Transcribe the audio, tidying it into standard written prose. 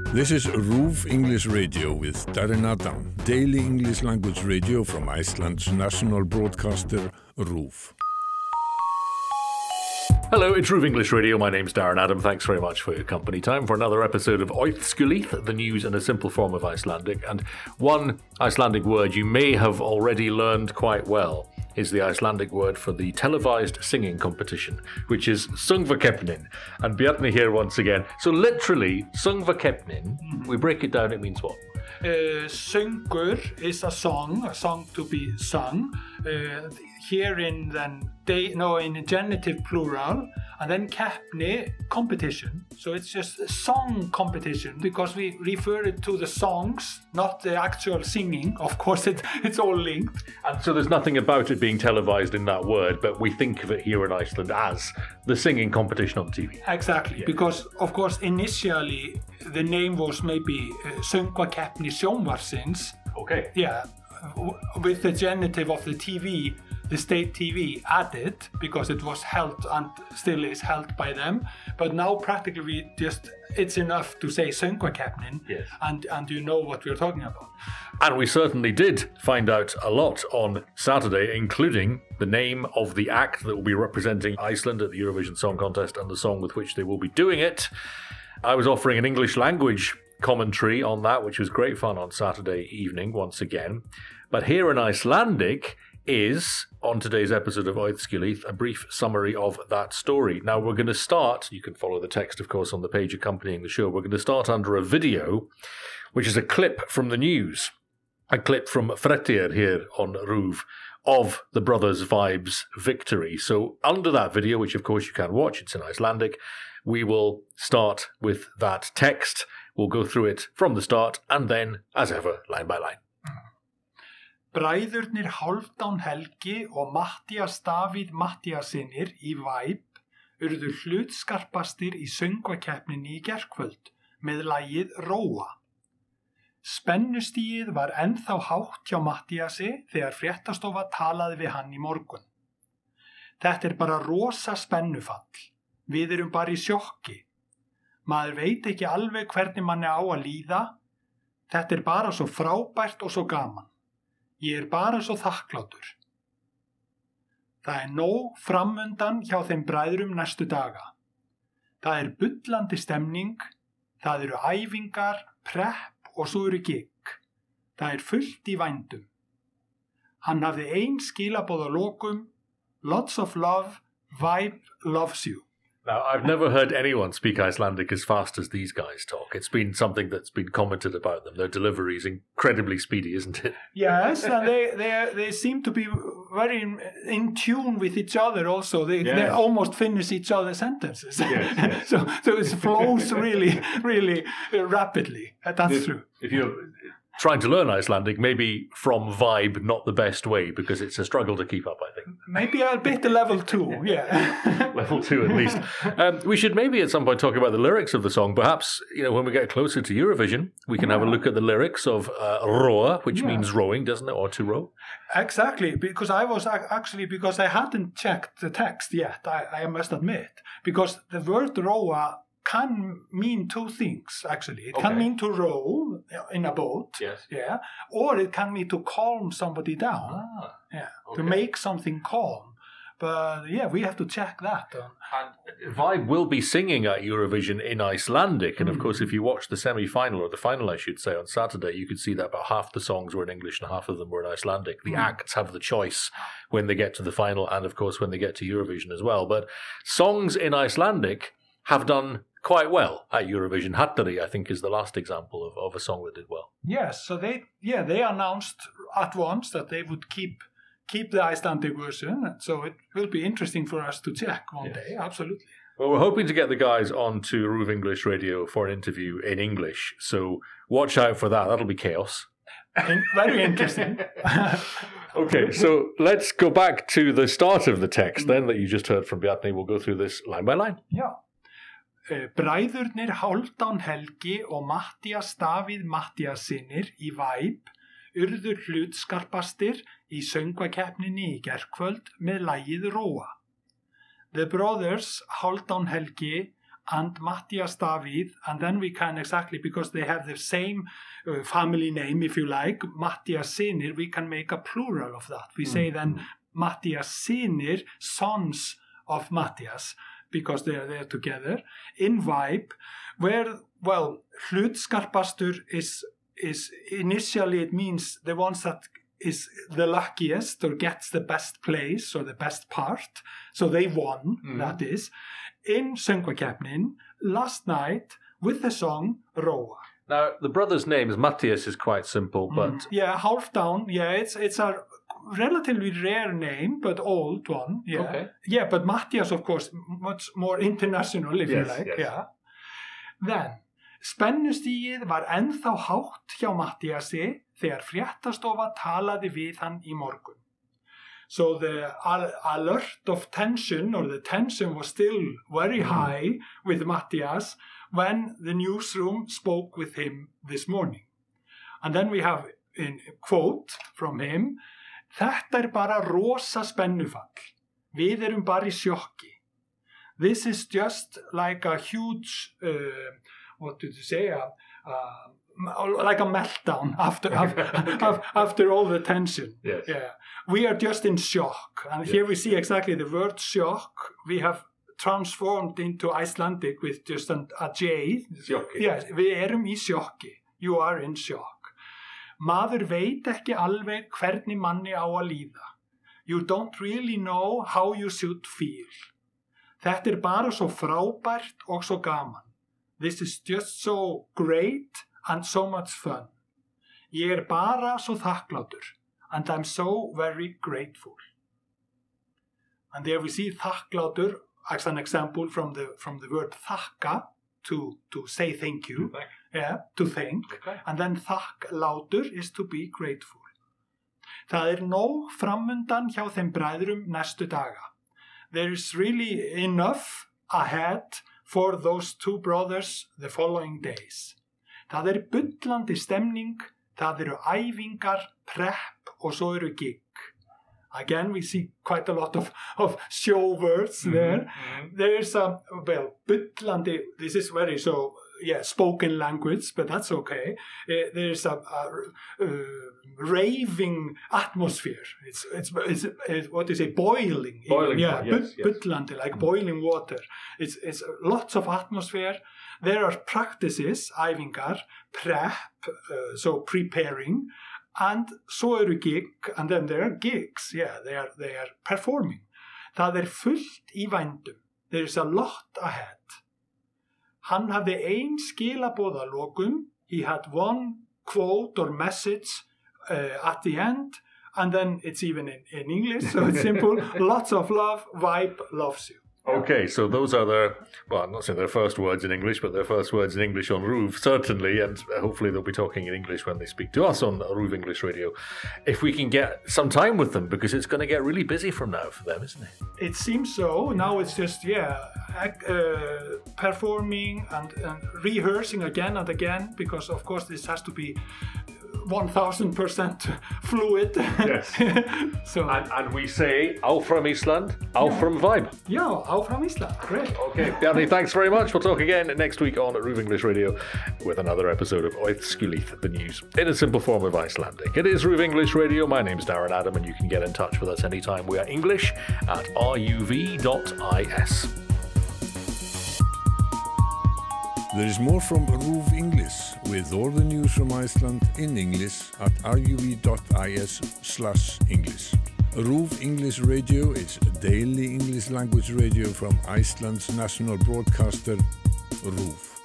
This is RÚV English Radio with Darren Adam, daily English language radio from Iceland's national broadcaster, RÚV. Hello, it's RÚV English Radio. My name's Darren Adam. Thanks very much for your company. Time for another episode of Oithskulith, the news in a simple form of Icelandic. And one Icelandic word you may have already learned quite well is the Icelandic word for the televised singing competition, which is Söngvakeppnin. And Bjarni here once again. So literally, Söngvakeppnin, we break it down, it means what? Söngur is a song to be sung. Here in in genitive plural, and then keppni, competition. So it's just a song competition because we refer it to the songs, not the actual singing. Of course, it's all linked. And so there's nothing about it being televised in that word, but we think of it here in Iceland as the singing competition on TV. Exactly, because of course initially the name was maybe Söngvakeppni Sjónvarpsins. Okay. Yeah, with the genitive of the TV. The state TV added because it was held and still is held by them, but now practically it's enough to say Söngvakeppnin, yes. and you know what we're talking about. And we certainly did find out a lot on Saturday, including the name of the act that will be representing Iceland at the Eurovision Song Contest and the song with which they will be doing it. I was offering an English language commentary on that, which was great fun on Saturday evening once again. But here in Icelandic is, on today's episode of Oithskulith, a brief summary of that story. Now, we're going to start, you can follow the text, of course, on the page accompanying the show. We're going to start under a video, which is a clip from the news, a clip from Fréttir here on RÚV of the Brothers Vibes victory. So under that video, which of course you can watch, it's in Icelandic, we will start with that text. We'll go through it from the start and then, as ever, line by line. Bræðurnir Hálfdán Helgi og Matthías Davíð Matthíasinir í Vibe urðu hlutskarpastir í söngvakeppninni í gærkvöld með lagið Róa. Spennustigið var ennþá hátt hjá Matthíasi þegar fréttastofa talaði við hann í morgun. Þetta bara rosa spennufall. Við erum bara í sjokki. Maður veit ekki alveg hvernig manni á að líða. Þetta bara svo frábært og svo gaman. Ég bara svo þakklátur. Það nóg framundan hjá þeim bræðrum næstu daga. Það bullandi stemning, það eru æfingar, prepp og svo eru gig. Það fullt í vændum. Hann hafði ein skilaboð að lokum, lots of love, Vibe loves you. Now, I've never heard anyone speak Icelandic as fast as these guys talk. It's been something that's been commented about them. Their delivery is incredibly speedy, isn't it? Yes, and they seem to be very in tune with each other also. They almost finish each other's sentences. Yes. so it flows really, really rapidly. That's true. If you're trying to learn Icelandic, maybe from Vibe, not the best way, because it's a struggle to keep up, I think. Maybe a bit level 2, yeah. Level 2 at least. We should maybe at some point talk about the lyrics of the song. Perhaps, when we get closer to Eurovision, we can have a look at the lyrics of Roa, which means rowing, doesn't it, or to row? Exactly, because because I hadn't checked the text yet, I must admit, because the word Roa can mean two things, actually. It can mean to row in a boat, yes. Or it can mean to calm somebody down, to make something calm. But we have to check that. And Vibe will be singing at Eurovision in Icelandic, and of course, if you watch the semi-final, or the final, I should say, on Saturday, you could see that about half the songs were in English and half of them were in Icelandic. The acts have the choice when they get to the final, and of course, when they get to Eurovision as well. But songs in Icelandic have done quite well at Eurovision. Hattari, I think, is the last example of a song that did well. Yes, so they announced at once that they would keep the Icelandic version, so it will be interesting for us to check one day, absolutely. Well, we're hoping to get the guys onto RÚV English Radio for an interview in English, so watch out for that. That'll be chaos. Very interesting. Okay, so let's go back to the start of the text then that you just heard from Bjarni. We'll go through this line by line. Yeah. Bræðurnir Hálfdán Helgi og Matthías Davíð Matthíasinir í Vibe urðu hlutskarpastir í söngvakeppninni í gærkvöld með lagið Róa. The brothers Hálfdán Helgi and Mattias Davíð, and then we can exactly, because they have the same family name, if you like, Mattias synir, we can make a plural of that. We say then Mattias synir, sons of Mattias, because they are there together. In Vibe, where, well, hlutskarpastur is initially, it means the ones that is the luckiest or gets the best place or the best part. So they won, that is. In Söngvakeppnin, last night, with the song Róa. Now, the brother's name is Mattias is quite simple, but... Yeah, Hálfdán, yeah, it's a relatively rare name, but old one, yeah. Okay. Yeah, but Mattias, of course, much more international, if you like, yes. yeah. Then, spennustigið var ennþá hátt hjá Mattiasi þegar fréttastofa talaði við hann í morgun. So the alert of tension, or the tension was still very high with Mattias when the newsroom spoke with him this morning. And then we have a quote from him, "Þetta bara rosa spennufall. Við erum bara í sjokki. This is just like a huge, what did you say, like a meltdown after all the tension." Yes. Yeah. We are just in shock. And here we see exactly the word shock. We have transformed into Icelandic with just a J. Sjokki. Yes, við erum í sjokki. You are in shock. Maður veit ekki alveg hvernig manni á að líða. You don't really know how you should feel. Þetta bara svo frábært og svo gaman. This is just so great and so much fun. Ég bara svo þakklátur. And I'm so very grateful. And there we see þakklátur as an example from the word þakka, to say thank you. Yeah, to thank. Okay. And then þakklátur is to be grateful. Það nóg framundan hjá þeim bræðrum næstu daga. There is really enough ahead for those two brothers the following days. Það bullandi stemning, það eru æfingar, prep, og svo eru gig. Again, we see quite a lot of show words there. There's a, well, bullandi, this is very so, yeah, spoken language, but that's okay. There's a raving atmosphere. It's what do you say, boiling. Boiling, yeah, yes. bullandi, like boiling water. It's lots of atmosphere. There are practices, æfingar, prep, so preparing, and svo eru gig, and then there are gigs. Yeah, they are performing. Það fullt í vændum. There is a lot ahead. Hann hafði ein skilaboð að lokum. He had one quote or message at the end, and then it's even in English, so it's simple. Lots of love, Vibe loves you. Okay, so those are well, I'm not saying their first words in English, but their first words in English on RÚV, certainly, and hopefully they'll be talking in English when they speak to us on RÚV English Radio, if we can get some time with them, because it's going to get really busy from now for them, isn't it? It seems so. Now it's just, performing and rehearsing again and again, because of course this has to be 1000% fluid. Yes. So, and we say, áfram Ísland, áfram Vibe. Yeah, áfram Ísland. Great. Okay, Bjarni, thanks very much. We'll talk again next week on RÚV English Radio with another episode of Oiðskilith, the news in a simple form of Icelandic. It is RÚV English Radio. My name's Darren Adam, and you can get in touch with us anytime. We are English at ruv.is. There is more from RÚV English with all the news from Iceland in English at ruv.is/English. RÚV English Radio is a daily English language radio from Iceland's national broadcaster, RÚV.